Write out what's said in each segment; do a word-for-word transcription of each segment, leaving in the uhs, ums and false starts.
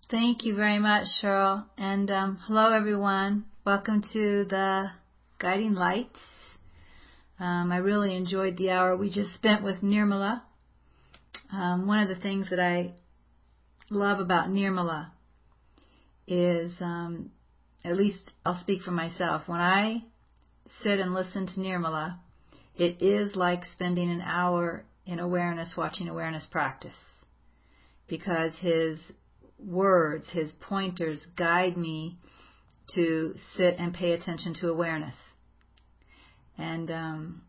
Thank you very much, Cheryl. And um, hello, everyone. Welcome to the Guiding Lights. Um, I really enjoyed the hour we just spent with Nirmala. Um, one of the things that I love about Nirmala is, um, at least I'll speak for myself, when I sit and listen to Nirmala, it is like spending an hour in awareness, watching awareness practice, because his words, his pointers guide me to sit and pay attention to awareness. And, um,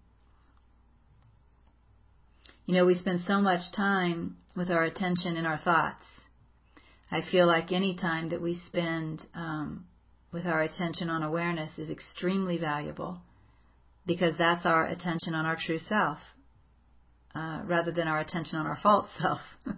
you know, we spend so much time with our attention in our thoughts. I feel like any time that we spend um, with our attention on awareness is extremely valuable, because that's our attention on our true self, uh, rather than our attention on our false self.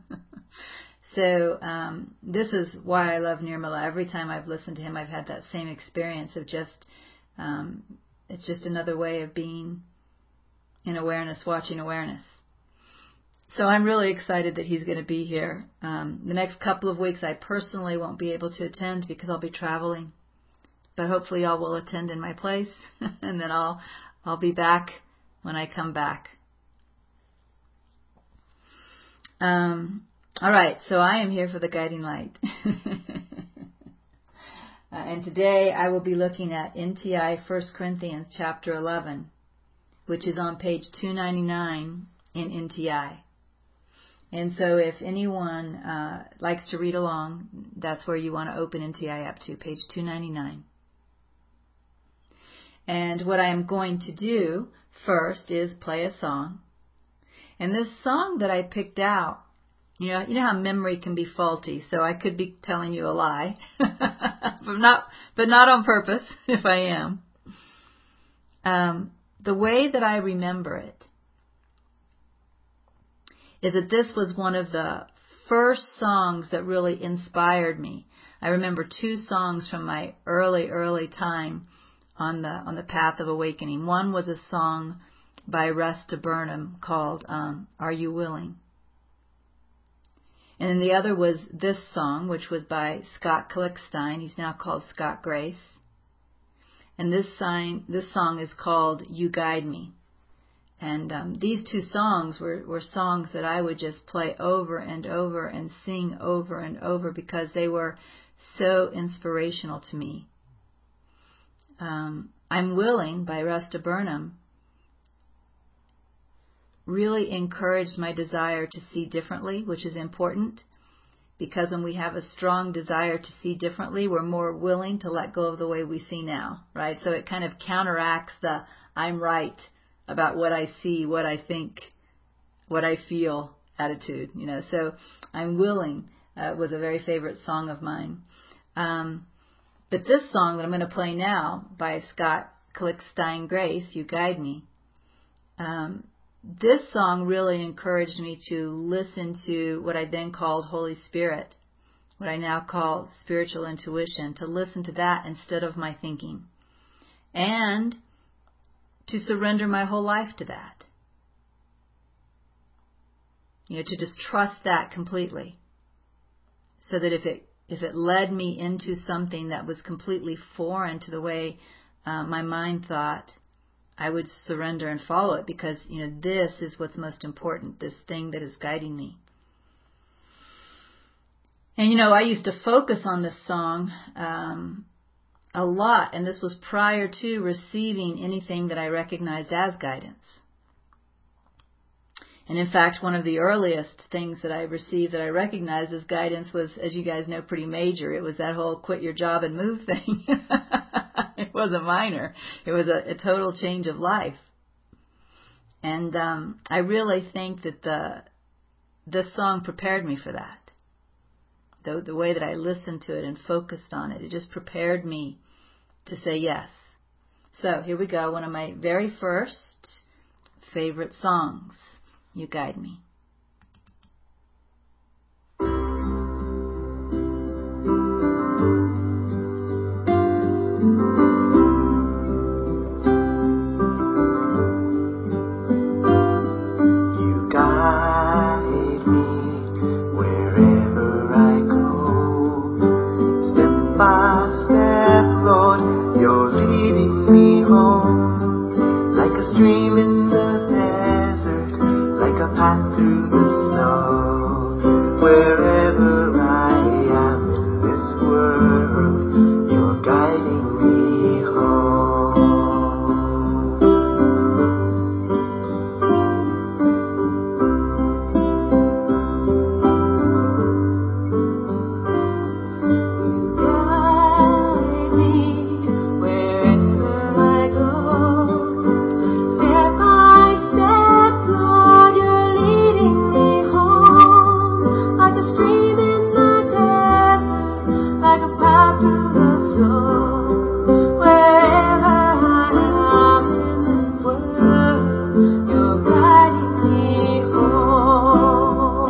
So um, this is why I love Nirmala. Every time I've listened to him, I've had that same experience of just, um, it's just another way of being in awareness, watching awareness. So I'm really excited that he's going to be here. Um, the next couple of weeks I personally won't be able to attend because I'll be traveling. But hopefully y'all will attend in my place, and then I'll I'll be back when I come back. Um, all right, so I am here for the Guiding Light. uh, and today I will be looking at N T I First Corinthians chapter eleven, which is on page two ninety-nine in N T I. And so if anyone uh, likes to read along, that's where you want to open N T I up to, page two ninety-nine. And what I am going to do first is play a song. And this song that I picked out, you know, you know how memory can be faulty, so I could be telling you a lie, but not, but not on purpose, if I am. Um, the way that I remember it is that this was one of the first songs that really inspired me. I remember two songs from my early, early time on the on the path of awakening. One was a song by Resta Burnham called um, Are You Willing? And then the other was this song, which was by Scott Klickstein. He's now called Scott Grace. And this, sign, this song is called You Guide Me. And um, these two songs were, were songs that I would just play over and over and sing over and over because they were so inspirational to me. Um, I'm Willing by Resta Burnham really encouraged my desire to see differently, which is important, because when we have a strong desire to see differently, we're more willing to let go of the way we see now, right? So it kind of counteracts the I'm right about what I see, what I think, what I feel attitude, you know. So I'm Willing uh, was a very favorite song of mine. Um, but this song that I'm going to play now by Scott Klickstein Grace, You Guide Me, um, this song really encouraged me to listen to what I then called Holy Spirit, what I now call spiritual intuition, to listen to that instead of my thinking, and to surrender my whole life to that. You know, to just trust that completely, so that if it if it led me into something that was completely foreign to the way uh, my mind thought, I would surrender and follow it, because, you know, this is what's most important, this thing that is guiding me. And, you know, I used to focus on this song um, a lot, and this was prior to receiving anything that I recognized as guidance. And in fact, one of the earliest things that I received that I recognized as guidance was, as you guys know, pretty major. It was that whole quit your job and move thing. It wasn't minor. It was a, a total change of life. And um, I really think that the this song prepared me for that. The, the way that I listened to it and focused on it, it just prepared me to say yes. So here we go, one of my very first favorite songs, You Guide Me. You guide me wherever I go. through the snow. Wherever I am in this world, you're guiding me home. You guide me wherever I go. Step by step, Lord, you're leading me home. Like a stream in the desert, like a path through the snow. Wherever I am in this world, you're guiding me home.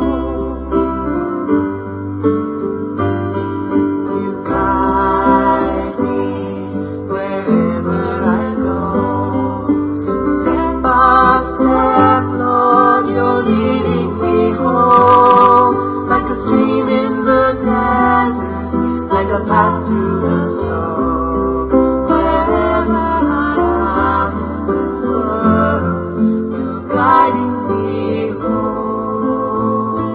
You guide me wherever I go. Step by step, Lord, you're leading me home. Like a stream in the desert, like a path through the snow. Wherever I am in this world, you're guiding me home.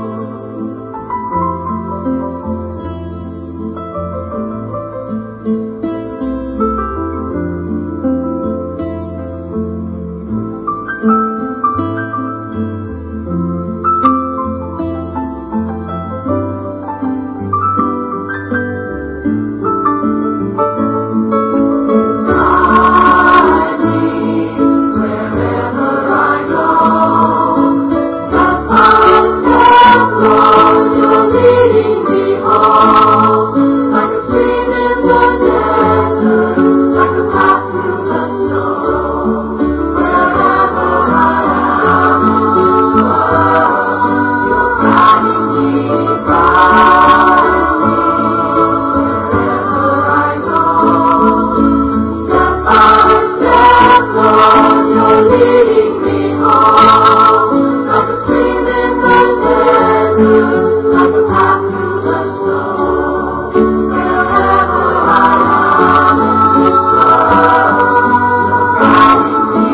Guide me wherever I go. Step by step, Lord, you're leading me home. Like a stream in the desert, like a path through the snow. Wherever I am in this world, you're guiding me, guide me wherever I go. Step by step, Lord, you're leading me home. Like a stream in the desert, like a path through the snow. Wherever I am in this world, you're guiding me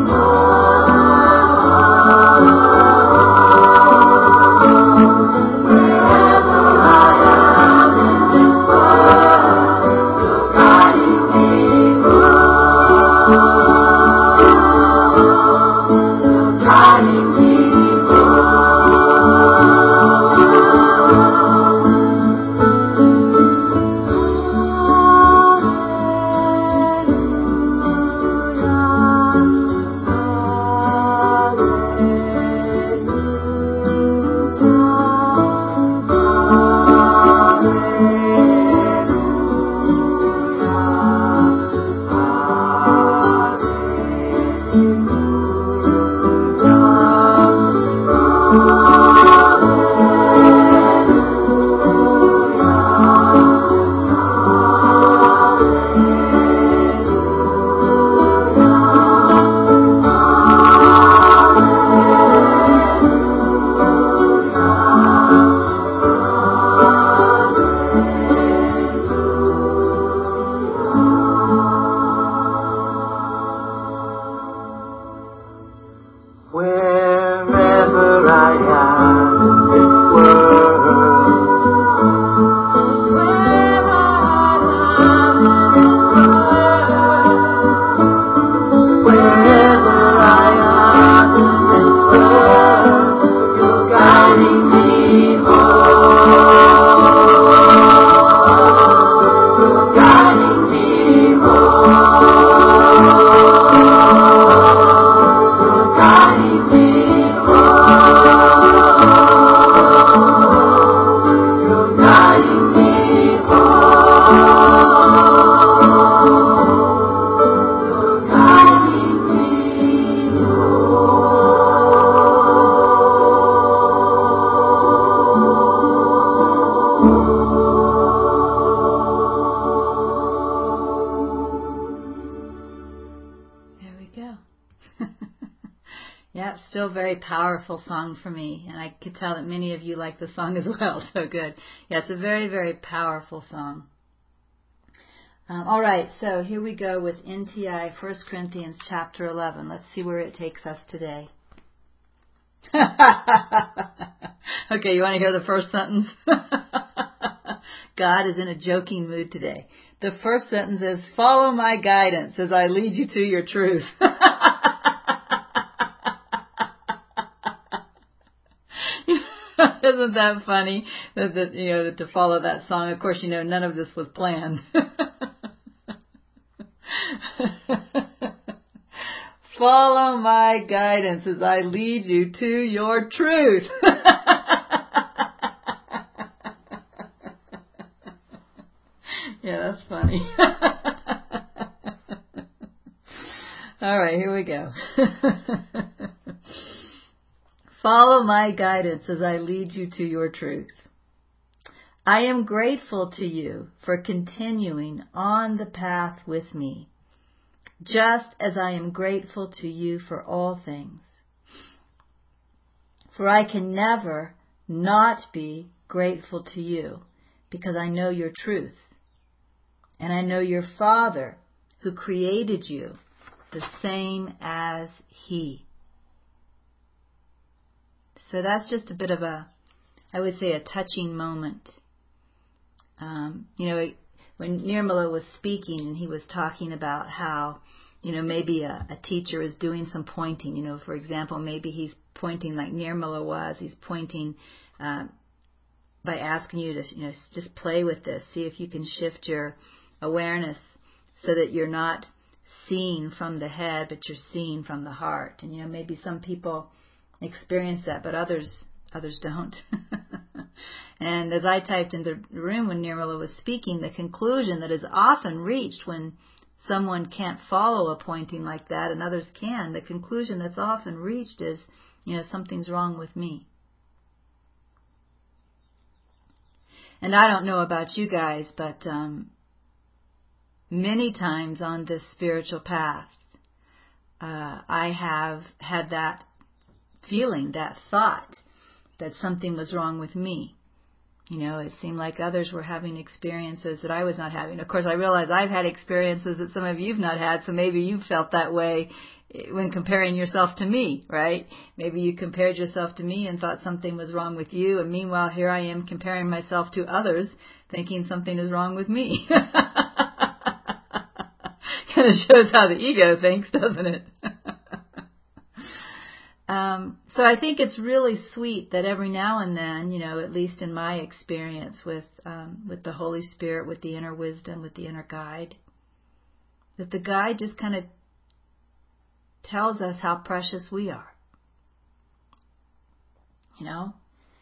home. Wherever I am in this world, you're guiding me home. You're guiding me wherever I am in this world. Wherever I am in this world. Wherever I am in this world, you're guiding me home. You're guiding me home. Guiding me home. You're guiding me home. You're guiding me There we go. Yeah, still very powerful song for me, and I could tell that many of you like the song as well. So good. Yeah, it's a very, very powerful song. Um, all right, so here we go with N T I, First Corinthians chapter eleven. Let's see where it takes us today. Okay, you want to hear the first sentence? God is in a joking mood today. The first sentence is, follow my guidance as I lead you to your truth. Isn't that funny? That, that you know, to follow that song. Of course, you know, none of this was planned. Follow my guidance as I lead you to your truth. Yeah, that's funny. All right, here we go. Follow my guidance as I lead you to your truth. I am grateful to you for continuing on the path with me, just as I am grateful to you for all things. For I can never not be grateful to you, because I know your truth, and I know your Father who created you the same as He. So that's just a bit of a, I would say, a touching moment. Um, you know, when Nirmala was speaking and he was talking about how, you know, maybe a, a teacher is doing some pointing. You know, for example, maybe he's pointing like Nirmala was. He's pointing uh, by asking you to, you know, just play with this. See if you can shift your awareness so that you're not seeing from the head, but you're seeing from the heart. And, you know, maybe some people experience that, but others others don't. And as I typed in the room when Nirmala was speaking, the conclusion that is often reached when someone can't follow a pointing like that and others can, the conclusion that's often reached is, you know, something's wrong with me. And I don't know about you guys, but um, many times on this spiritual path, uh, I have had that feeling, that thought, that something was wrong with me. You know, it seemed like others were having experiences that I was not having. Of course, I realize I've had experiences that some of you've not had, so maybe you felt that way when comparing yourself to me, right? Maybe you compared yourself to me and thought something was wrong with you, and meanwhile, here I am comparing myself to others, thinking something is wrong with me. Kind of shows how the ego thinks, doesn't it? Um, so I think it's really sweet that every now and then, you know, at least in my experience with um, with the Holy Spirit, with the inner wisdom, with the inner guide, that the guide just kind of tells us how precious we are. You know,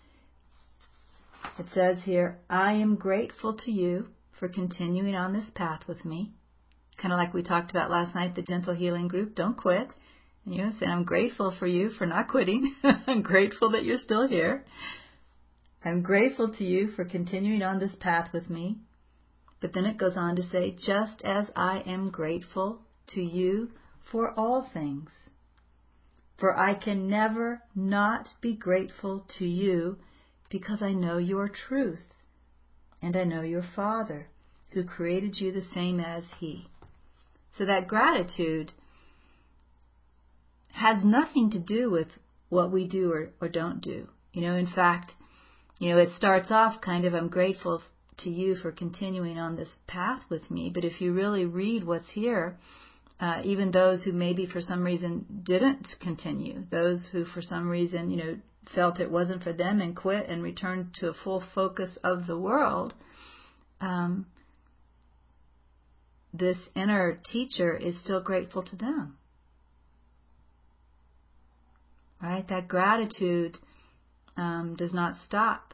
it says here, I am grateful to you for continuing on this path with me. Kind of like we talked about last night, the Gentle Healing Group, don't quit. You know, saying, I'm grateful for you for not quitting. I'm grateful that you're still here. I'm grateful to you for continuing on this path with me. But then it goes on to say, just as I am grateful to you for all things. For I can never not be grateful to you because I know your truth. And I know your Father who created you the same as He. So that gratitude has nothing to do with what we do or, or don't do. You know, in fact, you know, it starts off kind of, I'm grateful to you for continuing on this path with me. But if you really read what's here, uh, even those who maybe for some reason didn't continue, those who for some reason, you know, felt it wasn't for them and quit and returned to a full focus of the world, um, this inner teacher is still grateful to them. Right? That gratitude um, does not stop.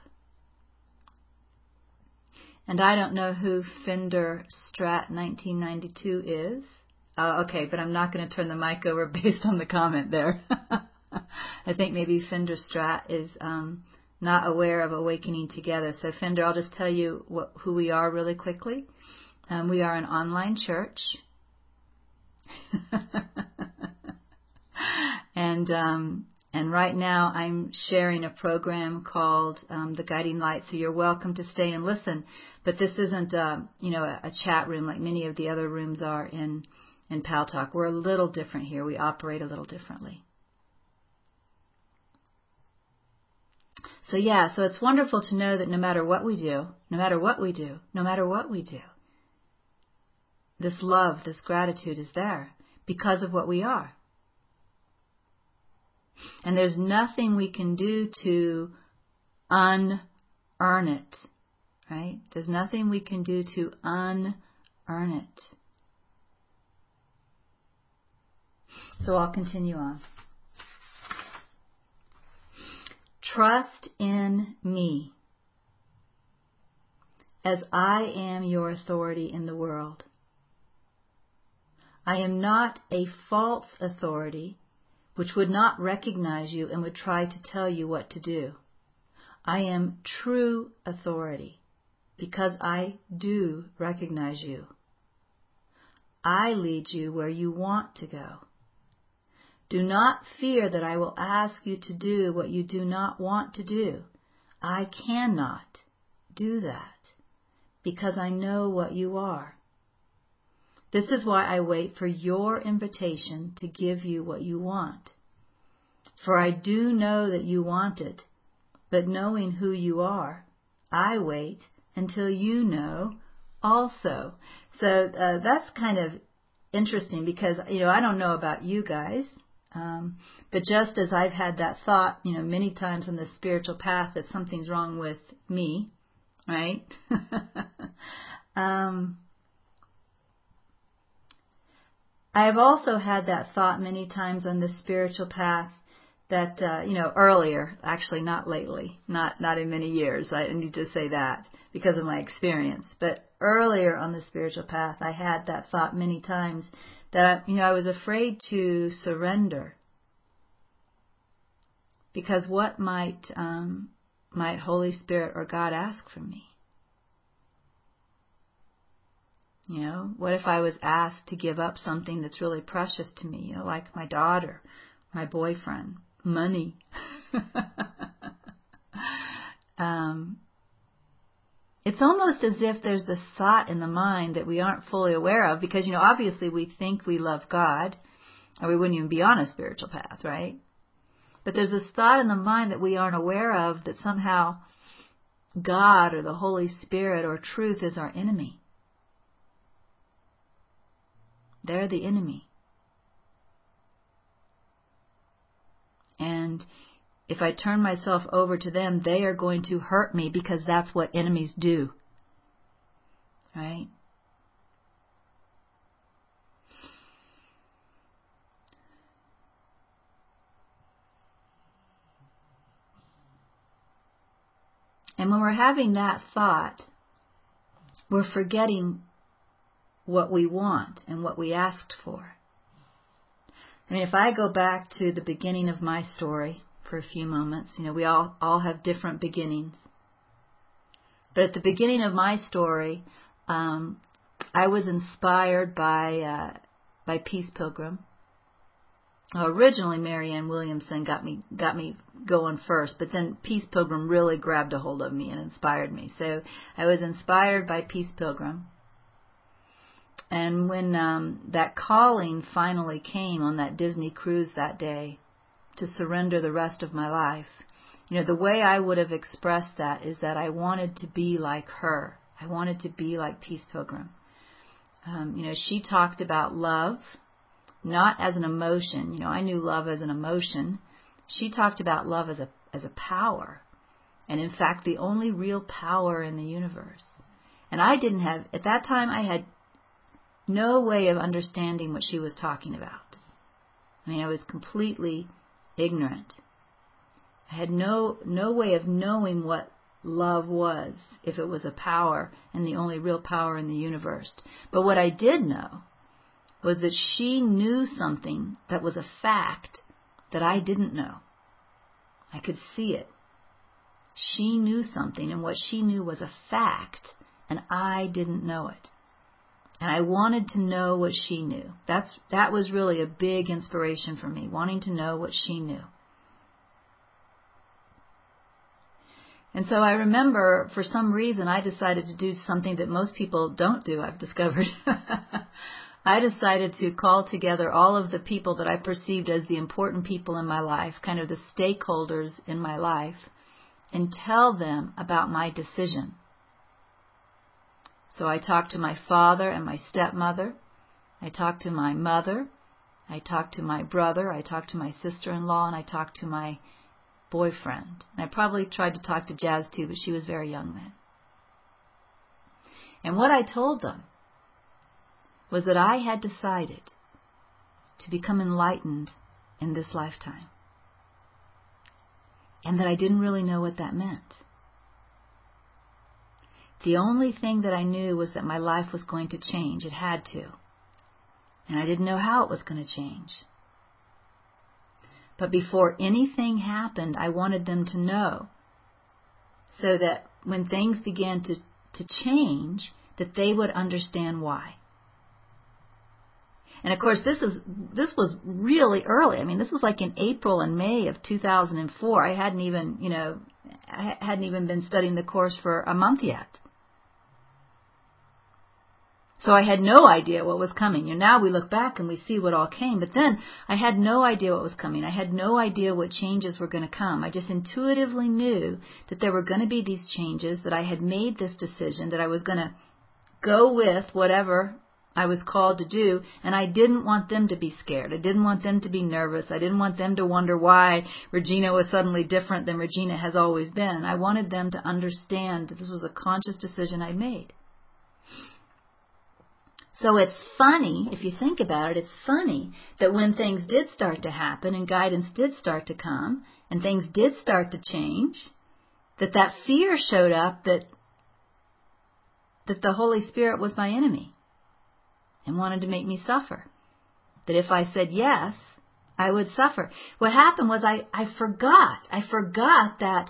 And I don't know who Finder Strat nineteen ninety-two is. Uh, okay, but I'm not going to turn the mic over based on the comment there. I think maybe Finder Strat is um, not aware of Awakening Together. So Finder, I'll just tell you what, who we are really quickly. Um, we are an online church. and um, And right now I'm sharing a program called um, The Guiding Light, so you're welcome to stay and listen. But this isn't, uh, you know, a, a chat room like many of the other rooms are in, in Pal Talk. We're a little different here. We operate a little differently. So yeah, so it's wonderful to know that no matter what we do, no matter what we do, no matter what we do, this love, this gratitude is there because of what we are. And there's nothing we can do to unearn it, right? There's nothing we can do to unearn it. So I'll continue on. Trust in me as I am your authority in the world. I am not a false authority which would not recognize you and would try to tell you what to do. I am true authority because I do recognize you. I lead you where you want to go. Do not fear that I will ask you to do what you do not want to do. I cannot do that because I know what you are. This is why I wait for your invitation to give you what you want. For I do know that you want it, but knowing who you are, I wait until you know also. So uh, that's kind of interesting because, you know, I don't know about you guys, um, but just as I've had that thought, you know, many times on the spiritual path that something's wrong with me, right? um I have also had that thought many times on the spiritual path that, uh, you know, earlier, actually not lately, not not in many years, I need to say that because of my experience, but earlier on the spiritual path, I had that thought many times that, you know, I was afraid to surrender because what might, um, might Holy Spirit or God ask from me? You know, what if I was asked to give up something that's really precious to me, you know, like my daughter, my boyfriend, money. um, it's almost as if there's this thought in the mind that we aren't fully aware of because, you know, obviously we think we love God or we wouldn't even be on a spiritual path, right? But there's this thought in the mind that we aren't aware of that somehow God or the Holy Spirit or truth is our enemy. They're the enemy. And if I turn myself over to them, they are going to hurt me because that's what enemies do. Right? And when we're having that thought, we're forgetting what we want and what we asked for. I mean, if I go back to the beginning of my story for a few moments, you know, we all, all have different beginnings. But at the beginning of my story, um, I was inspired by uh, by Peace Pilgrim. Well, originally, Marianne Williamson got me got me going first, but then Peace Pilgrim really grabbed a hold of me and inspired me. So I was inspired by Peace Pilgrim. And when um, that calling finally came on that Disney cruise that day to surrender the rest of my life, you know, the way I would have expressed that is that I wanted to be like her. I wanted to be like Peace Pilgrim. Um, you know, she talked about love, not as an emotion. You know, I knew love as an emotion. She talked about love as a as a power. And in fact, the only real power in the universe. And I didn't have, at that time, I had no way of understanding what she was talking about. I mean, I was completely ignorant. I had no no way of knowing what love was, if it was a power and the only real power in the universe. But what I did know was that she knew something that was a fact that I didn't know. I could see it. She knew something, and what she knew was a fact, and I didn't know it. And I wanted to know what she knew. That's that was really a big inspiration for me, wanting to know what she knew. And so I remember, for some reason, I decided to do something that most people don't do, I've discovered. I decided to call together all of the people that I perceived as the important people in my life, kind of the stakeholders in my life. and tell them about my decision. So I talked to my father and my stepmother. I talked to my mother. I talked to my brother. I talked to my sister-in-law, and I talked to my boyfriend. And I probably tried to talk to Jazz too, but she was very young then. And what I told them was that I had decided to become enlightened in this lifetime, and that I didn't really know what that meant. The only thing that I knew was that my life was going to change. It had to. And I didn't know how it was going to change. But before anything happened, I wanted them to know, so that when things began to, to change, that they would understand why. And of course, this is this was really early. I mean, this was like in April and May of two thousand four. I hadn't even, you know, I hadn't even been studying the course for a month yet. So I had no idea what was coming. And now we look back and we see what all came. But then I had no idea what was coming. I had no idea what changes were going to come. I just intuitively knew that there were going to be these changes, that I had made this decision, that I was going to go with whatever I was called to do, and I didn't want them to be scared. I didn't want them to be nervous. I didn't want them to wonder why Regina was suddenly different than Regina has always been. I wanted them to understand that this was a conscious decision I made. So it's funny, if you think about it, it's funny that when things did start to happen and guidance did start to come and things did start to change, that that fear showed up that that the Holy Spirit was my enemy and wanted to make me suffer. That if I said yes, I would suffer. What happened was I, I forgot. I forgot that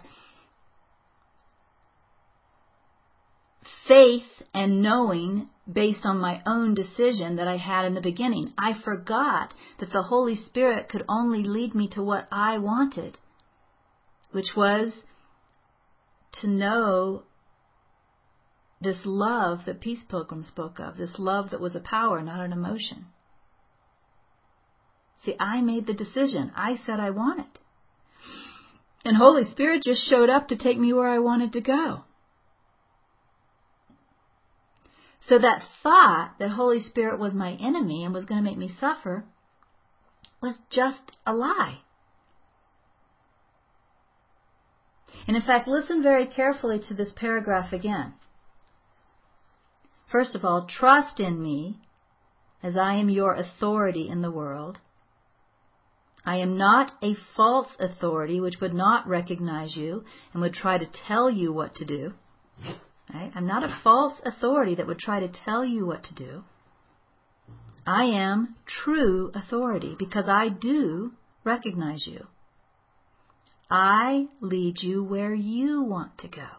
faith and knowing based on my own decision that I had in the beginning. I forgot that the Holy Spirit could only lead me to what I wanted, which was to know this love that Peace Pilgrim spoke of, this love that was a power, not an emotion. See, I made the decision. I said I want it. And Holy Spirit just showed up to take me where I wanted to go. So that thought that Holy Spirit was my enemy and was going to make me suffer was just a lie. And in fact, listen very carefully to this paragraph again. First of all, trust in me as I am your authority in the world. I am not a false authority which would not recognize you and would try to tell you what to do. Right? I'm not a false authority that would try to tell you what to do. I am true authority because I do recognize you. I lead you where you want to go.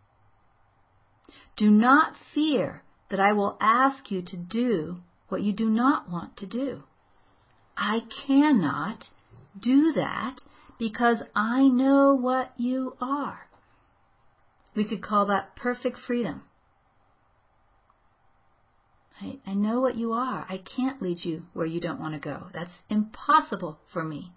Do not fear that I will ask you to do what you do not want to do. I cannot do that because I know what you are. We could call that perfect freedom. Right? I know what you are. I can't lead you where you don't want to go. That's impossible for me.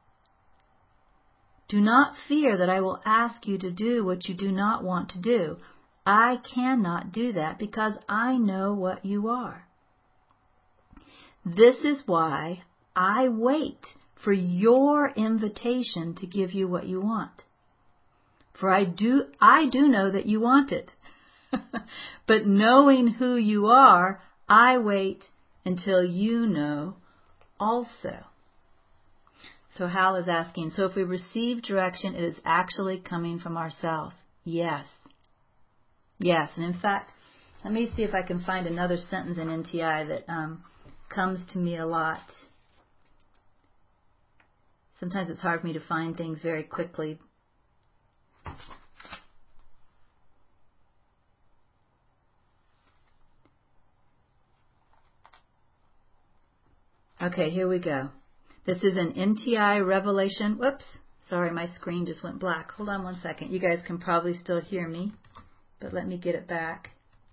Do not fear that I will ask you to do what you do not want to do. I cannot do that because I know what you are. This is why I wait for your invitation to give you what you want. For I do, I do know that you want it. But knowing who you are, I wait until you know also. So Hal is asking, so if we receive direction, it is actually coming from ourselves. Yes. Yes. And in fact, let me see if I can find another sentence in N T I that um, comes to me a lot. Sometimes it's hard for me to find things very quickly. Okay, here we go. This is an N T I revelation. Whoops. Sorry, my screen just went black. Hold on one second. You guys can probably still hear me, but let me get it back.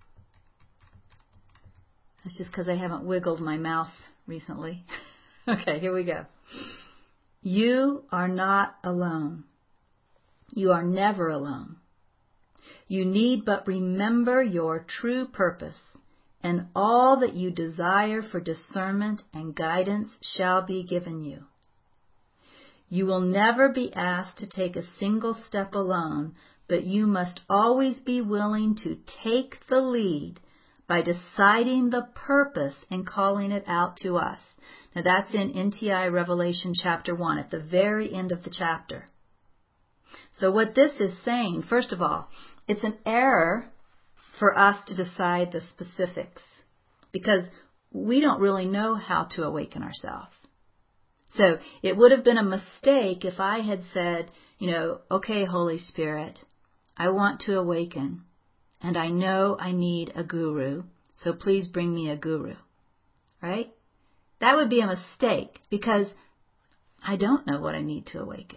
That's just because I haven't wiggled my mouse recently. Okay, here we go. You are not alone. You are never alone. You need but remember your true purpose, and all that you desire for discernment and guidance shall be given you. You will never be asked to take a single step alone, but you must always be willing to take the lead by deciding the purpose and calling it out to us. Now that's in N T I Revelation chapter one, at the very end of the chapter. So what this is saying, first of all, it's an error for us to decide the specifics, because we don't really know how to awaken ourselves. So it would have been a mistake if I had said, you know, okay, Holy Spirit, I want to awaken, and I know I need a guru, so please bring me a guru, right? That would be a mistake, because I don't know what I need to awaken.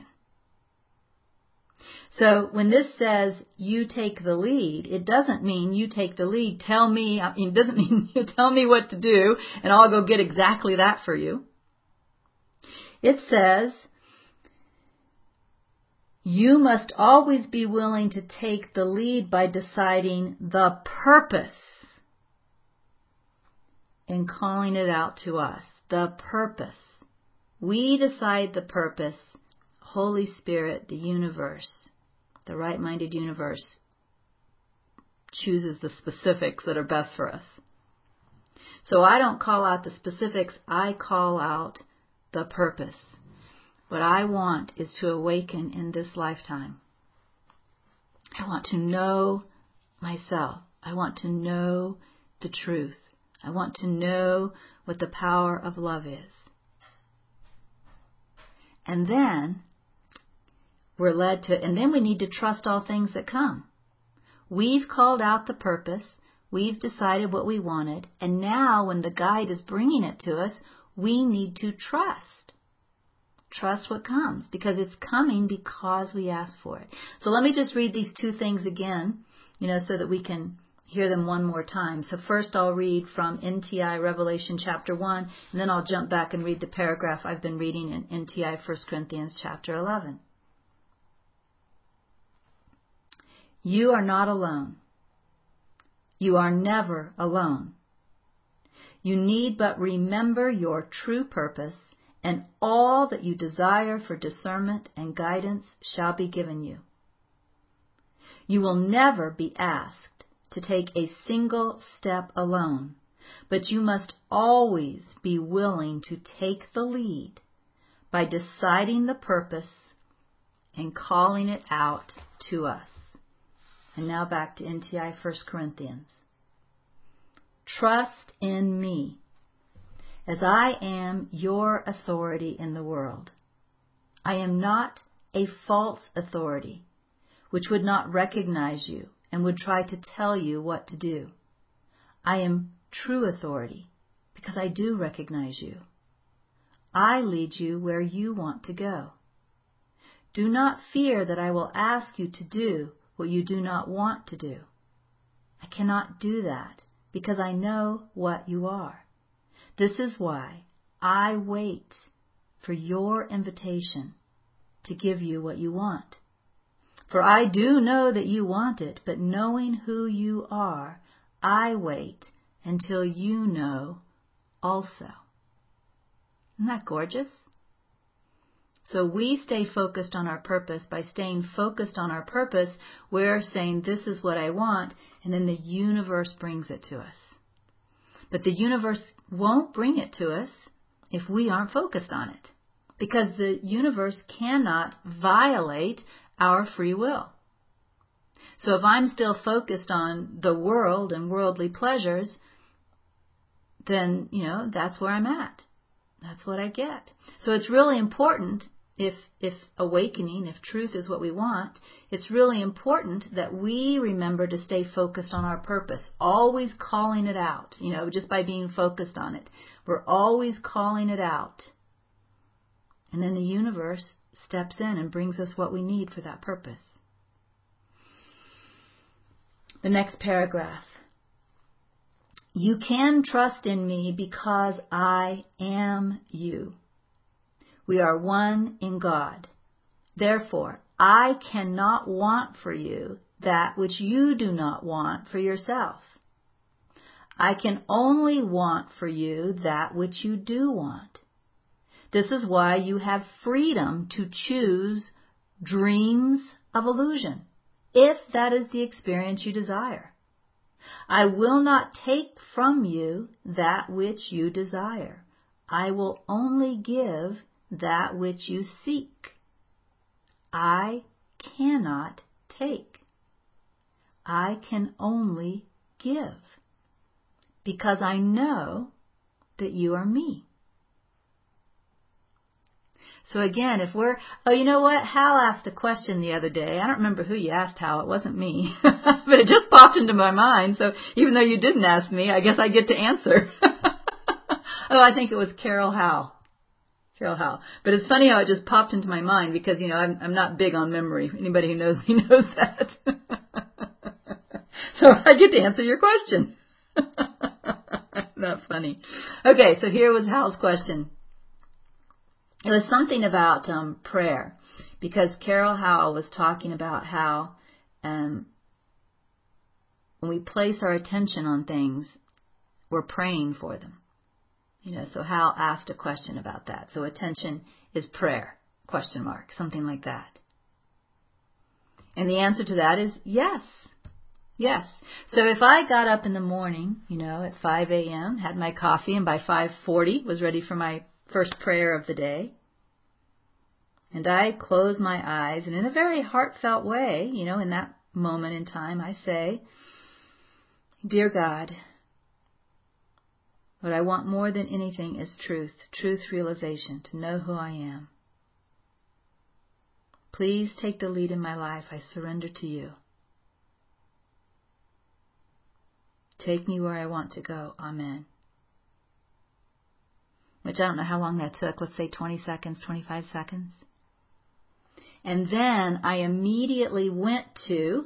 So when this says you take the lead, it doesn't mean you take the lead, tell me, it doesn't mean you tell me what to do, and I'll go get exactly that for you. It says, you must always be willing to take the lead by deciding the purpose and calling it out to us. The purpose. We decide the purpose. Holy Spirit, the universe, the right-minded universe, chooses the specifics that are best for us. So I don't call out the specifics, I call out the purpose. What I want is to awaken in this lifetime. I want to know myself. I want to know the truth. I want to know what the power of love is. And then we're led to, and then we need to trust all things that come. We've called out the purpose. We've decided what we wanted. And now when the guide is bringing it to us, we need to trust. Trust what comes, because it's coming because we ask for it. So let me just read these two things again, you know, so that we can hear them one more time. So first I'll read from N T I Revelation chapter one, and then I'll jump back and read the paragraph I've been reading in N T I First Corinthians chapter eleven. You are not alone. You are never alone. You need but remember your true purpose, and all that you desire for discernment and guidance shall be given you. You will never be asked to take a single step alone, but you must always be willing to take the lead by deciding the purpose and calling it out to us. And now back to N T I First Corinthians. Trust in me, as I am your authority in the world. I am not a false authority, which would not recognize you and would try to tell you what to do. I am true authority, because I do recognize you. I lead you where you want to go. Do not fear that I will ask you to do what you do not want to do. I cannot do that, because I know what you are. This is why I wait for your invitation to give you what you want. For I do know that you want it, but knowing who you are, I wait until you know also. Isn't that gorgeous? So we stay focused on our purpose. By staying focused on our purpose, we're saying, this is what I want, and then the universe brings it to us. But the universe won't bring it to us if we aren't focused on it, because the universe cannot violate our free will. So if I'm still focused on the world and worldly pleasures, then, you know, that's where I'm at. That's what I get. So it's really important, if if awakening, if truth is what we want, it's really important that we remember to stay focused on our purpose, always calling it out, you know, just by being focused on it. We're always calling it out. And then the universe steps in and brings us what we need for that purpose. The next paragraph. You can trust in me because I am you. We are one in God. Therefore, I cannot want for you that which you do not want for yourself. I can only want for you that which you do want. This is why you have freedom to choose dreams of illusion, if that is the experience you desire. I will not take from you that which you desire. I will only give that which you seek. I cannot take. I can only give, because I know that you are me. So again, if we're, oh, you know what? Hal asked a question the other day. I don't remember who you asked, Hal. It wasn't me. But it just popped into my mind. So even though you didn't ask me, I guess I get to answer. Oh, I think it was Carol Howe. Carol Howe. But it's funny how it just popped into my mind because, you know, I'm, I'm not big on memory. Anybody who knows me knows that. So I get to answer your question. Not funny. Okay, so here was Hal's question. It was something about um, prayer, because Carol Howe was talking about how um, when we place our attention on things, we're praying for them. You know, so Hal asked a question about that. So attention is prayer, question mark, something like that. And the answer to that is yes. Yes. So if I got up in the morning, you know, at five a.m., had my coffee, and by five forty was ready for my first prayer of the day, and I close my eyes, and in a very heartfelt way, you know, in that moment in time, I say, Dear God, what I want more than anything is truth, truth realization, to know who I am. Please take the lead in my life. I surrender to you. Take me where I want to go. Amen. Which I don't know how long that took. Let's say twenty seconds, twenty-five seconds. And then I immediately went to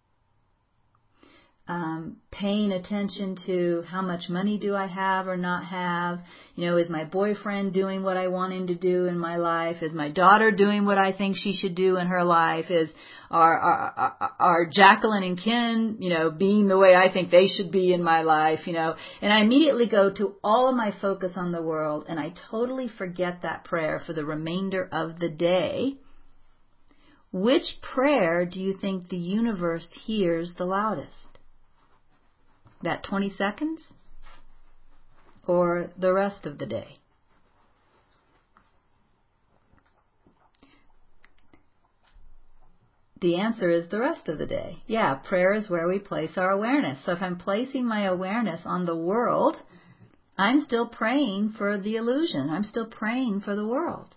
um, paying attention to how much money do I have or not have. You know, is my boyfriend doing what I want him to do in my life? Is my daughter doing what I think she should do in her life? Is our, our, our, our Jacqueline and Ken, you know, being the way I think they should be in my life, you know? And I immediately go to all of my focus on the world, and I totally forget that prayer for the remainder of the day. Which prayer do you think the universe hears the loudest? That twenty seconds? Or the rest of the day? The answer is the rest of the day. Yeah, prayer is where we place our awareness. So if I'm placing my awareness on the world, I'm still praying for the illusion. I'm still praying for the world.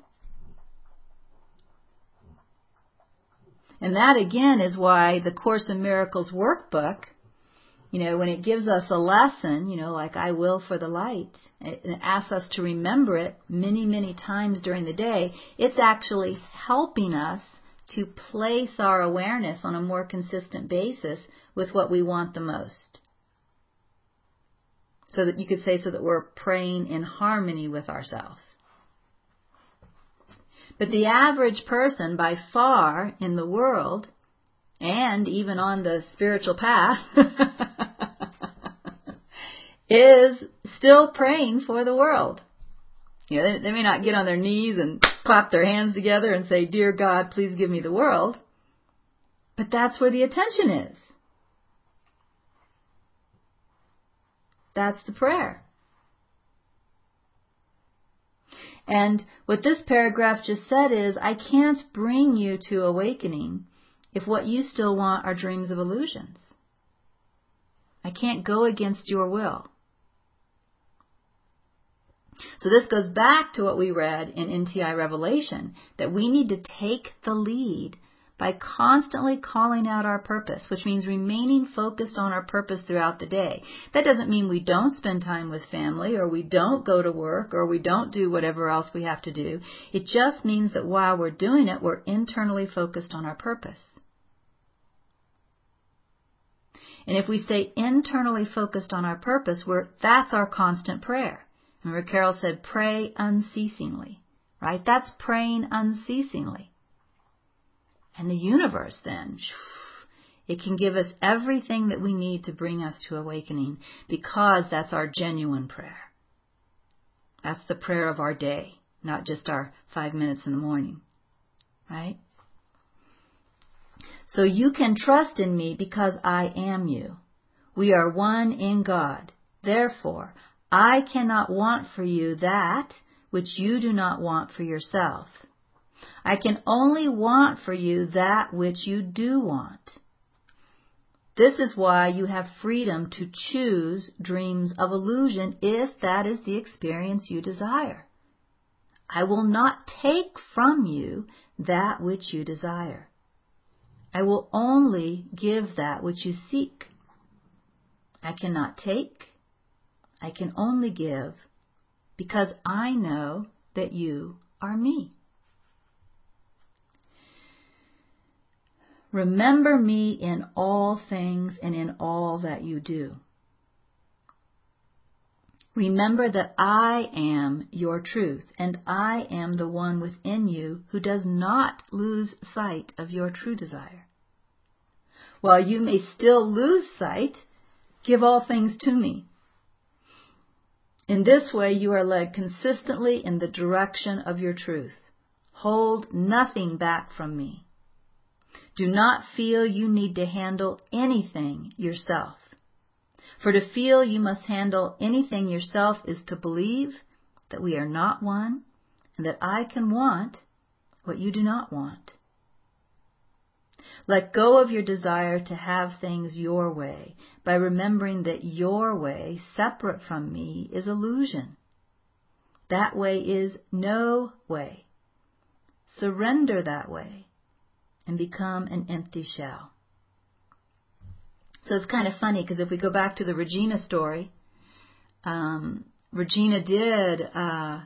And that, again, is why the Course in Miracles workbook, you know, when it gives us a lesson, you know, like I will for the light, and it asks us to remember it many, many times during the day, it's actually helping us to place our awareness on a more consistent basis with what we want the most. So that you could say so that we're praying in harmony with ourselves. But the average person, by far, in the world, and even on the spiritual path, is still praying for the world. You know, they, they may not get on their knees and clap their hands together and say, Dear God, please give me the world. But that's where the attention is. That's the prayer. And what this paragraph just said is, I can't bring you to awakening if what you still want are dreams of illusions. I can't go against your will. So this goes back to what we read in N T I Revelation, that we need to take the lead by constantly calling out our purpose, which means remaining focused on our purpose throughout the day. That doesn't mean we don't spend time with family, or we don't go to work, or we don't do whatever else we have to do. It just means that while we're doing it, we're internally focused on our purpose. And if we stay internally focused on our purpose, we're, that's our constant prayer. Remember, Carol said, pray unceasingly, right? That's praying unceasingly. And the universe then, it can give us everything that we need to bring us to awakening, because that's our genuine prayer. That's the prayer of our day, not just our five minutes in the morning, right? So you can trust in me because I am you. We are one in God. Therefore, I cannot want for you that which you do not want for yourself. I can only want for you that which you do want. This is why you have freedom to choose dreams of illusion if that is the experience you desire. I will not take from you that which you desire. I will only give that which you seek. I cannot take. I can only give, because I know that you are me. Remember me in all things and in all that you do. Remember that I am your truth, and I am the one within you who does not lose sight of your true desire. While you may still lose sight, give all things to me. In this way, you are led consistently in the direction of your truth. Hold nothing back from me. Do not feel you need to handle anything yourself. For to feel you must handle anything yourself is to believe that we are not one and that I can want what you do not want. Let go of your desire to have things your way by remembering that your way, separate from me, is illusion. That way is no way. Surrender that way and become an empty shell. So it's kind of funny, because if we go back to the Regina story, um, Regina did uh,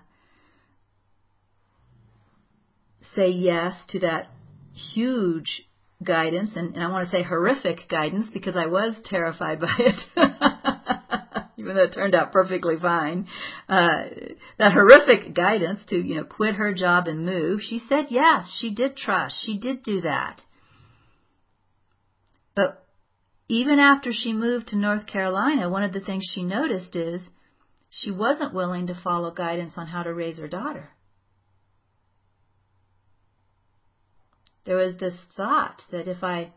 say yes to that huge guidance, and, and I want to say horrific guidance, because I was terrified by it, even though it turned out perfectly fine. Uh, that horrific guidance to, you know, quit her job and move. She said yes, she did trust, she did do that. But even after she moved to North Carolina, one of the things she noticed is she wasn't willing to follow guidance on how to raise her daughter. There was this thought that if I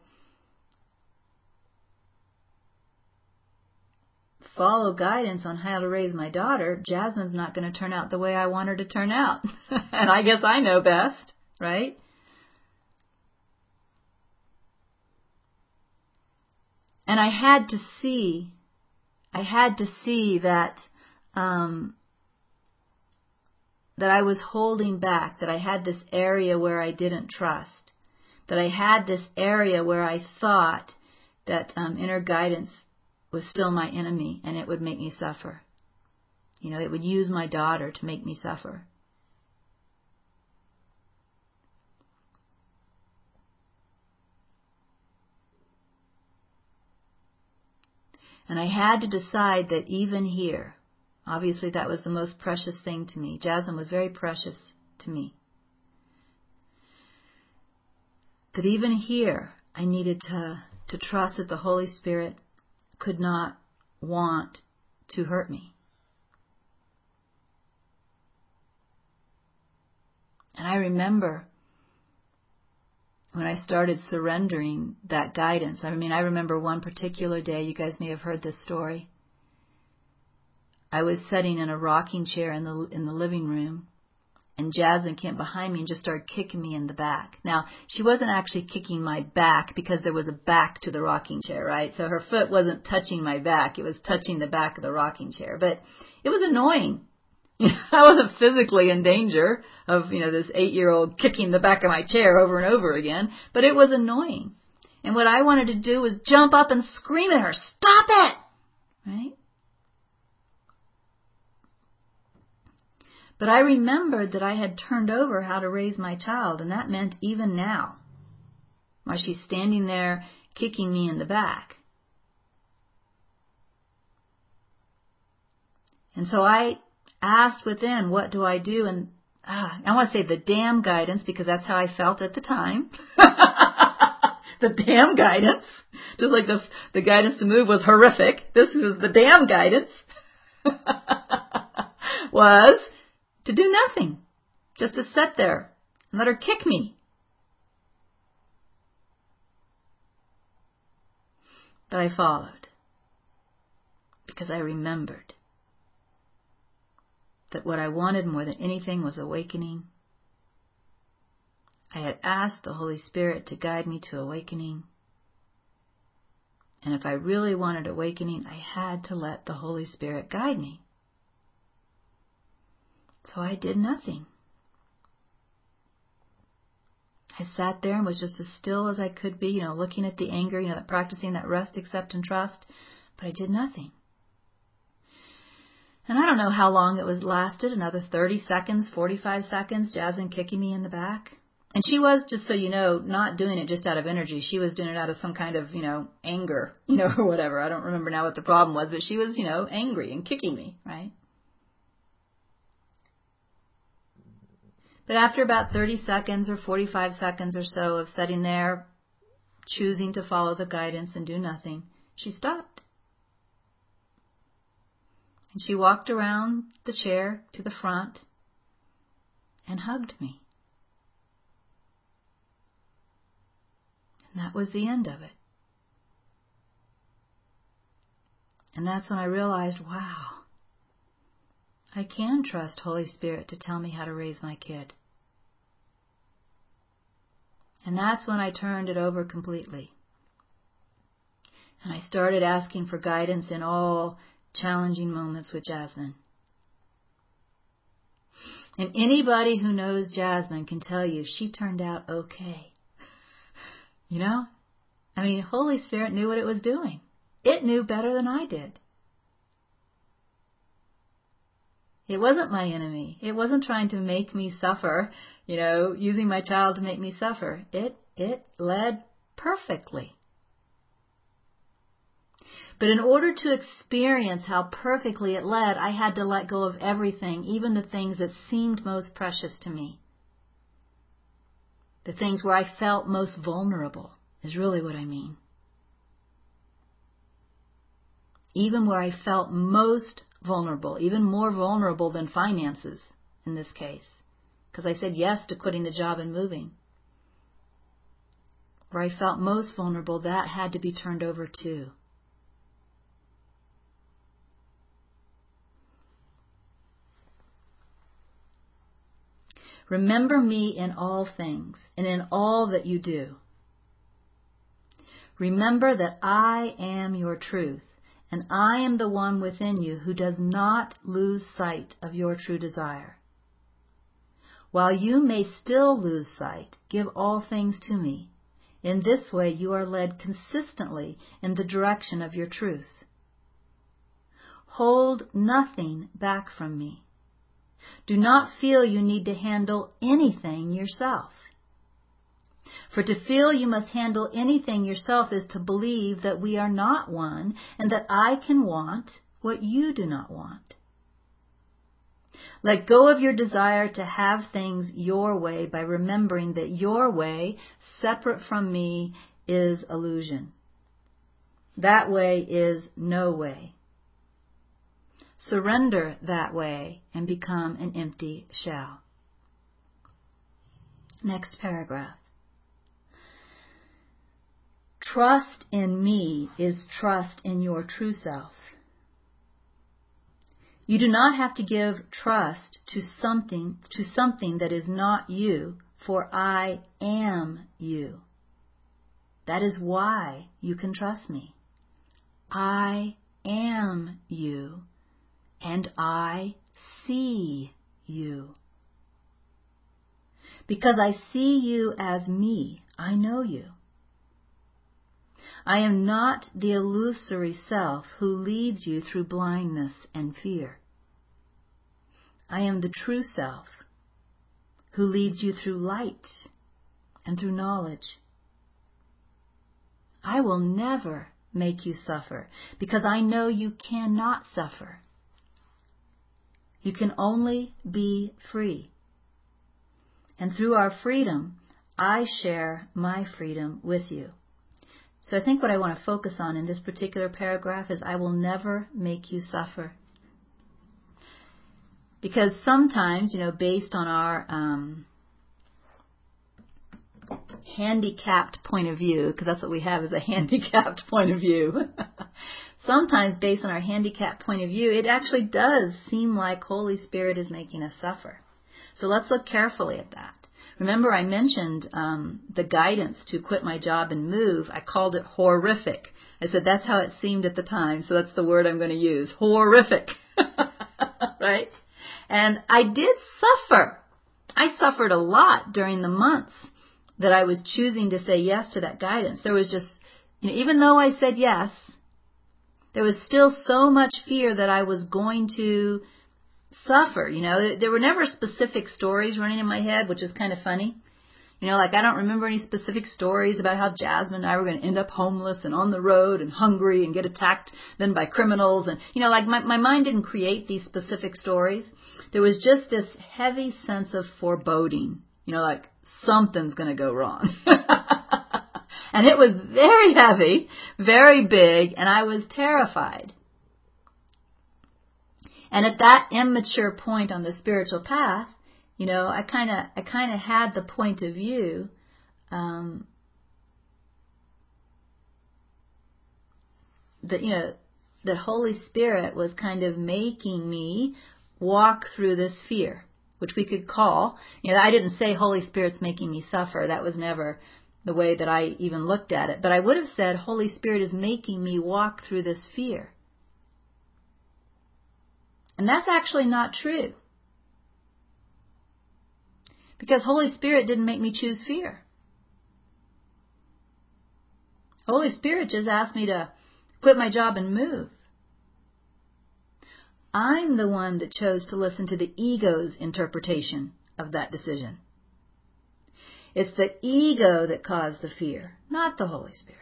follow guidance on how to raise my daughter, Jasmine's not going to turn out the way I want her to turn out. And I guess I know best, right? And I had to see, I had to see that, um, that I was holding back, that I had this area where I didn't trust. That I had this area where I thought that um, inner guidance was still my enemy and it would make me suffer. You know, it would use my daughter to make me suffer. And I had to decide that even here, obviously that was the most precious thing to me. Jasmine was very precious to me. That even here, I needed to, to trust that the Holy Spirit could not want to hurt me. And I remember when I started surrendering that guidance. I mean, I remember one particular day, you guys may have heard this story. I was sitting in a rocking chair in the in the living room, and Jasmine came behind me and just started kicking me in the back. Now, she wasn't actually kicking my back because there was a back to the rocking chair, right? So her foot wasn't touching my back. It was touching the back of the rocking chair. But it was annoying. You know, I wasn't physically in danger of, you know, this eight-year-old kicking the back of my chair over and over again. But it was annoying. And what I wanted to do was jump up and scream at her, "Stop it!" Right? But I remembered that I had turned over how to raise my child, and that meant even now, while she's standing there kicking me in the back. And so I asked within, what do I do? And ah, I want to say the damn guidance, because that's how I felt at the time. The damn guidance. Just like the, the guidance to move was horrific. This was the damn guidance. Was to do nothing. Just to sit there and let her kick me. But I followed. Because I remembered that what I wanted more than anything was awakening. I had asked the Holy Spirit to guide me to awakening. And if I really wanted awakening, I had to let the Holy Spirit guide me. So I did nothing. I sat there and was just as still as I could be, you know, looking at the anger, you know, practicing that rest, accept, and trust. But I did nothing. And I don't know how long it was lasted, another thirty seconds, forty-five seconds, Jasmine kicking me in the back. And she was, just so you know, not doing it just out of energy. She was doing it out of some kind of, you know, anger, you know, or whatever. I don't remember now what the problem was, but she was, you know, angry and kicking me, right? But after about thirty seconds or forty-five seconds or so of sitting there, choosing to follow the guidance and do nothing, she stopped. And she walked around the chair to the front and hugged me. And that was the end of it. And that's when I realized, wow, I can trust Holy Spirit to tell me how to raise my kid. And that's when I turned it over completely. And I started asking for guidance in all challenging moments with Jasmine. And anybody who knows Jasmine can tell you she turned out okay. You know? I mean, Holy Spirit knew what it was doing. It knew better than I did. It wasn't my enemy. It wasn't trying to make me suffer, you know, using my child to make me suffer. It, it led perfectly. But in order to experience how perfectly it led, I had to let go of everything, even the things that seemed most precious to me. The things where I felt most vulnerable is really what I mean. Even where I felt most vulnerable, even more vulnerable than finances in this case, because I said yes to quitting the job and moving. Where I felt most vulnerable, that had to be turned over too. Remember me in all things and in all that you do. Remember that I am your truth, and I am the one within you who does not lose sight of your true desire. While you may still lose sight, give all things to me. In this way you are led consistently in the direction of your truth. Hold nothing back from me. Do not feel you need to handle anything yourself. For to feel you must handle anything yourself is to believe that we are not one and that I can want what you do not want. Let go of your desire to have things your way by remembering that your way, separate from me, is illusion. That way is no way. Surrender that way and become an empty shell. Next paragraph. Trust in me is trust in your true self. You do not have to give trust to something, to something that is not you, for I am you. That is why you can trust me. I am you. And I see you. Because I see you as me, I know you. I am not the illusory self who leads you through blindness and fear. I am the true self who leads you through light and through knowledge. I will never make you suffer because I know you cannot suffer. You can only be free. And through our freedom, I share my freedom with you. So I think what I want to focus on in this particular paragraph is I will never make you suffer. Because sometimes, you know, based on our um, handicapped point of view, because that's what we have is a handicapped point of view. Sometimes based on our handicapped point of view, it actually does seem like Holy Spirit is making us suffer. So let's look carefully at that. Remember I mentioned um, the guidance to quit my job and move. I called it horrific. I said that's how it seemed at the time, so that's the word I'm going to use. Horrific. Right? And I did suffer. I suffered a lot during the months that I was choosing to say yes to that guidance. There was just, you know, even though I said yes, there was still so much fear that I was going to suffer. You know, there were never specific stories running in my head, which is kind of funny. You know, like I don't remember any specific stories about how Jasmine and I were going to end up homeless and on the road and hungry and get attacked then by criminals. And, you know, like my, my mind didn't create these specific stories. There was just this heavy sense of foreboding, you know, like something's going to go wrong. And it was very heavy, very big, and I was terrified. And at that immature point on the spiritual path, you know, I kind of, I kind of had the point of view um, that, you know, the Holy Spirit was kind of making me walk through this fear, which we could call, you know, I didn't say Holy Spirit's making me suffer. That was never the way that I even looked at it. But I would have said Holy Spirit is making me walk through this fear. And that's actually not true. Because Holy Spirit didn't make me choose fear. Holy Spirit just asked me to quit my job and move. I'm the one that chose to listen to the ego's interpretation of that decision. It's the ego that caused the fear, not the Holy Spirit.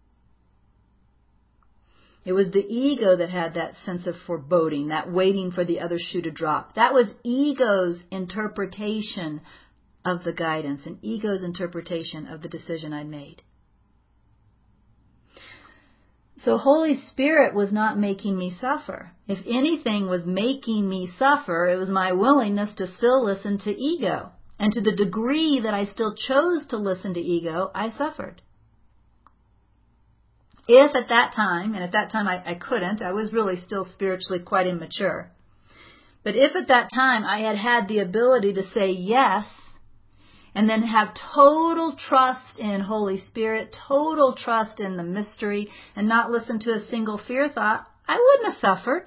It was the ego that had that sense of foreboding, that waiting for the other shoe to drop. That was ego's interpretation of the guidance and ego's interpretation of the decision I'd made. So Holy Spirit was not making me suffer. If anything was making me suffer, it was my willingness to still listen to ego. And to the degree that I still chose to listen to ego, I suffered. If at that time, and at that time I, I couldn't, I was really still spiritually quite immature. But if at that time I had had the ability to say yes, and then have total trust in Holy Spirit, total trust in the mystery, and not listen to a single fear thought, I wouldn't have suffered.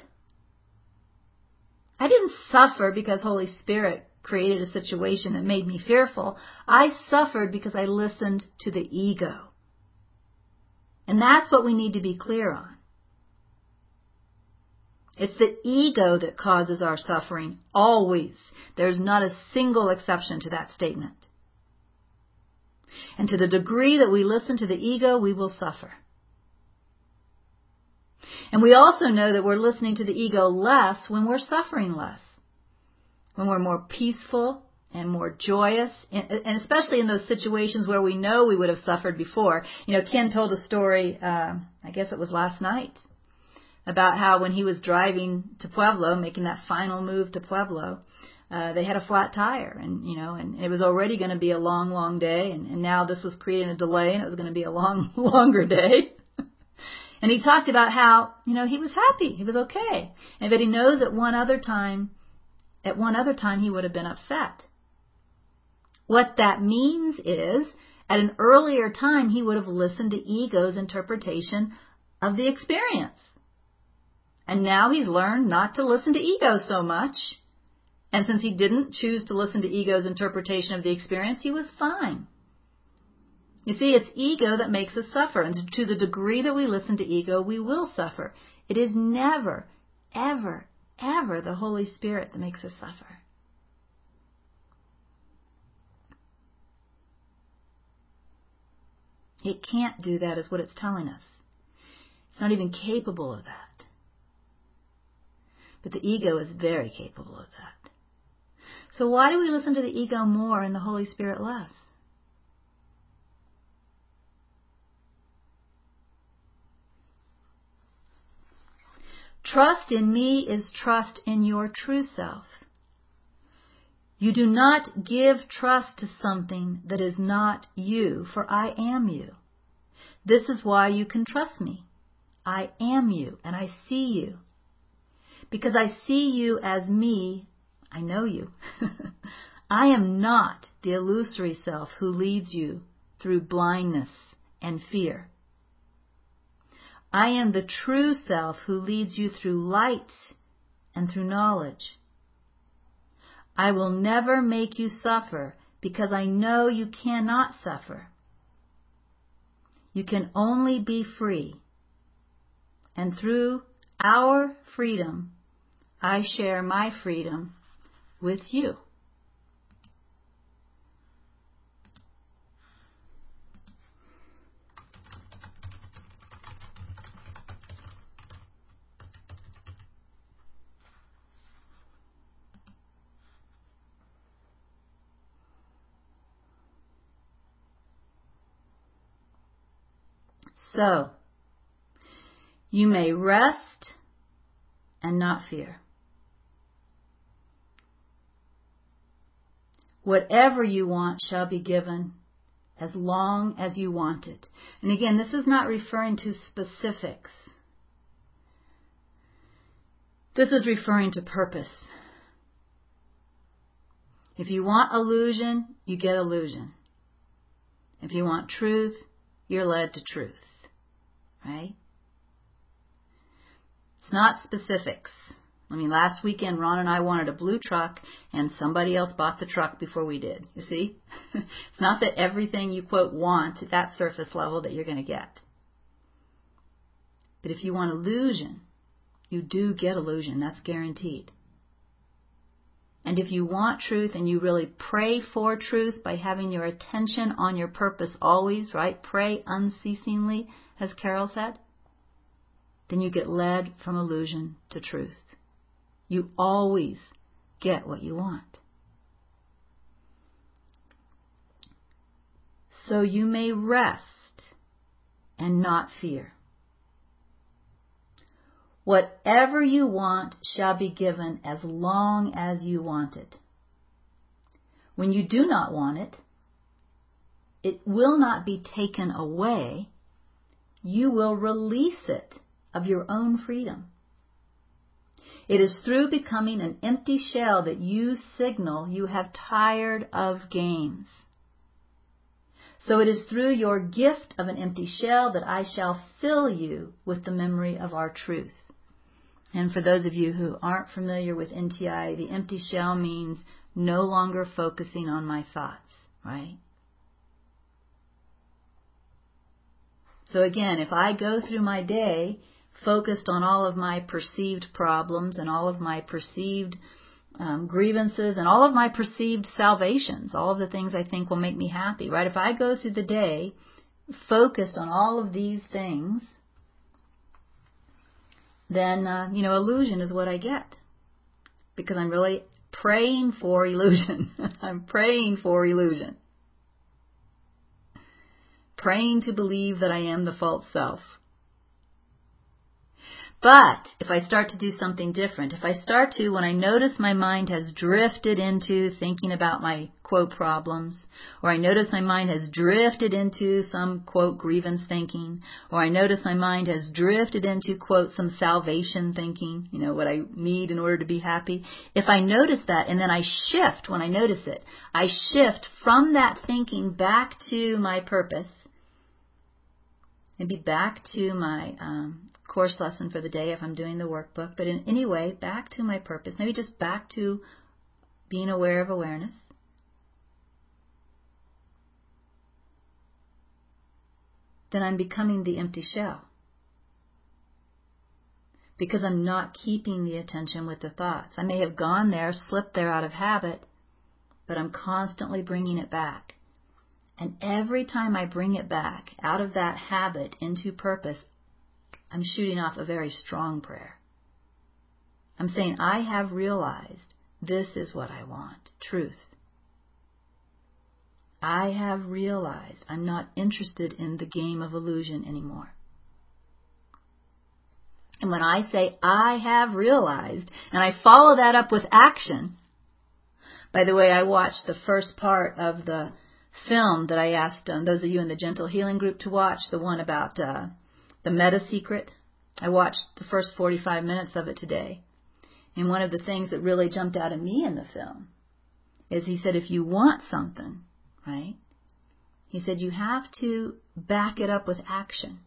I didn't suffer because Holy Spirit created a situation that made me fearful. I suffered because I listened to the ego. And that's what we need to be clear on. It's the ego that causes our suffering, always. There's not a single exception to that statement. And to the degree that we listen to the ego, we will suffer. And we also know that we're listening to the ego less when we're suffering less. When we're more peaceful and more joyous, and especially in those situations where we know we would have suffered before. You know, Ken told a story, uh, I guess it was last night, about how when he was driving to Pueblo, making that final move to Pueblo, uh, they had a flat tire, and you know, and it was already going to be a long, long day, and, and now this was creating a delay, and it was going to be a long, longer day. And he talked about how, you know, he was happy, he was okay, and that he knows at one other time, at one other time he would have been upset. What that means is, at an earlier time, he would have listened to ego's interpretation of the experience. And now he's learned not to listen to ego so much. And since he didn't choose to listen to ego's interpretation of the experience, he was fine. You see, it's ego that makes us suffer. And to the degree that we listen to ego, we will suffer. It is never, ever, ever the Holy Spirit that makes us suffer. It can't do that is what it's telling us. It's not even capable of that. But the ego is very capable of that. So why do we listen to the ego more and the Holy Spirit less? Trust in me is trust in your true self. You do not give trust to something that is not you, for I am you. This is why you can trust me. I am you, and I see you. Because I see you as me, I know you. I am not the illusory self who leads you through blindness and fear. I am the true self who leads you through light and through knowledge. I will never make you suffer because I know you cannot suffer. You can only be free. And through our freedom, I share my freedom with you. So, you may rest and not fear. Whatever you want shall be given as long as you want it. And again, this is not referring to specifics. This is referring to purpose. If you want illusion, you get illusion. If you want truth, you're led to truth. Right? It's not specifics. I mean, last weekend, Ron and I wanted a blue truck, and somebody else bought the truck before we did. You see? It's not that everything you, quote, want at that surface level that you're going to get. But if you want illusion, you do get illusion. That's guaranteed. And if you want truth and you really pray for truth by having your attention on your purpose always, right? Pray unceasingly, as Carol said, then you get led from illusion to truth. You always get what you want. So you may rest and not fear. Whatever you want shall be given as long as you want it. When you do not want it, it will not be taken away. You will release it of your own freedom. It is through becoming an empty shell that you signal you have tired of games. So it is through your gift of an empty shell that I shall fill you with the memory of our truth. And for those of you who aren't familiar with N T I, the empty shell means no longer focusing on my thoughts, right? So again, if I go through my day focused on all of my perceived problems and all of my perceived um, grievances and all of my perceived salvations, all of the things I think will make me happy, right? If I go through the day focused on all of these things, then, uh, you know, illusion is what I get. Because I'm really praying for illusion. I'm praying for illusion. Praying to believe that I am the false self. But if I start to do something different, if I start to, when I notice my mind has drifted into thinking about my, quote, problems, or I notice my mind has drifted into some, quote, grievance thinking, or I notice my mind has drifted into, quote, some salvation thinking, you know, what I need in order to be happy. If I notice that and then I shift when I notice it, I shift from that thinking back to my purpose, maybe back to my um, course lesson for the day if I'm doing the workbook, but in any way, back to my purpose, maybe just back to being aware of awareness. Then I'm becoming the empty shell. Because I'm not keeping the attention with the thoughts. I may have gone there, slipped there out of habit, but I'm constantly bringing it back. And every time I bring it back out of that habit into purpose, I'm shooting off a very strong prayer. I'm saying, I have realized This is what I want, truth. I have realized I'm not interested in the game of illusion anymore. And when I say I have realized, and I follow that up with action, by the way, I watched the first part of the film that I asked um, those of you in the Gentle Healing group to watch, the one about uh, the Meta Secret. I watched the first forty-five minutes of it today. And one of the things that really jumped out at me in the film is he said, if you want something, right, he said you have to back it up with action.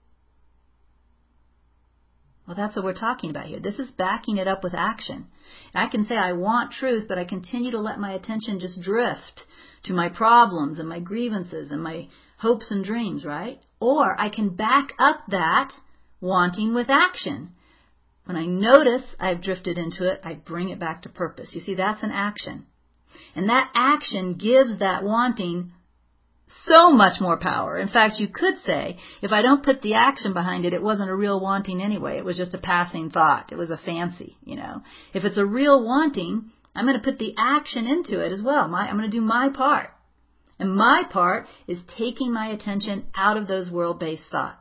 Well, that's what we're talking about here. This is backing it up with action. I can say I want truth, but I continue to let my attention just drift to my problems and my grievances and my hopes and dreams, right? Or I can back up that wanting with action. When I notice I've drifted into it, I bring it back to purpose. You see, that's an action. And that action gives that wanting so much more power. In fact, you could say, if I don't put the action behind it, it wasn't a real wanting anyway. It was just a passing thought. It was a fancy, you know. If it's a real wanting, I'm going to put the action into it as well. My, I'm going to do my part. And my part is taking my attention out of those world-based thoughts.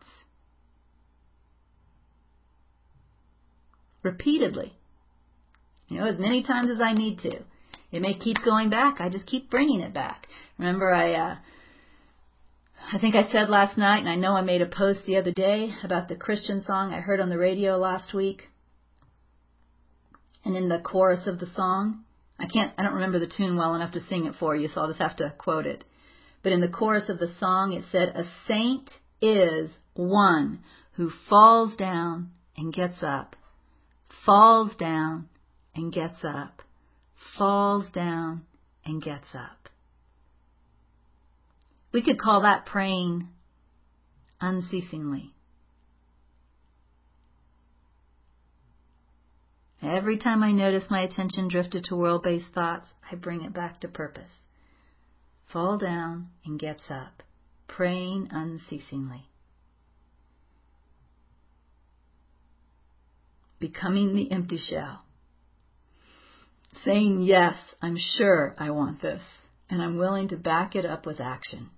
Repeatedly. You know, as many times as I need to. It may keep going back. I just keep bringing it back. Remember, I... Uh, I think I said last night, and I know I made a post the other day about the Christian song I heard on the radio last week. And in the chorus of the song, I can't, I don't remember the tune well enough to sing it for you, so I'll just have to quote it. But in the chorus of the song, it said, a saint is one who falls down and gets up, falls down and gets up, falls down and gets up. We could call that praying unceasingly. Every time I notice my attention drifted to world-based thoughts, I bring it back to purpose. Fall down and gets up, praying unceasingly. Becoming the empty shell. Saying, yes, I'm sure I want this, and I'm willing to back it up with action.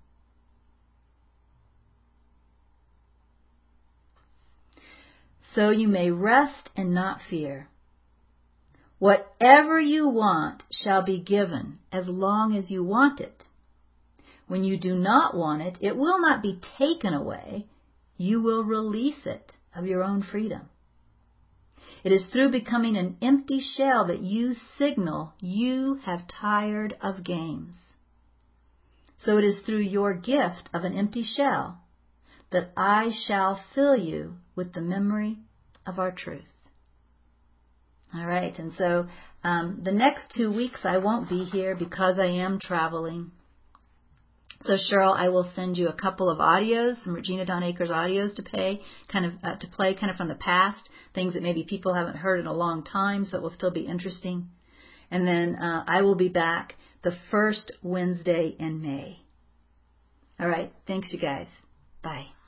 So you may rest and not fear. Whatever you want shall be given as long as you want it. When you do not want it, it will not be taken away. You will release it of your own freedom. It is through becoming an empty shell that you signal you have tired of games. So it is through your gift of an empty shell that I shall fill you with the memory of our truth. All right, and so um, the next two weeks I won't be here because I am traveling. So Cheryl, I will send you a couple of audios, some Regina Dawn Akers audios to play, kind of uh, to play, kind of from the past, things that maybe people haven't heard in a long time, so it will still be interesting. And then uh, I will be back the first Wednesday in May. All right, thanks you guys. Bye.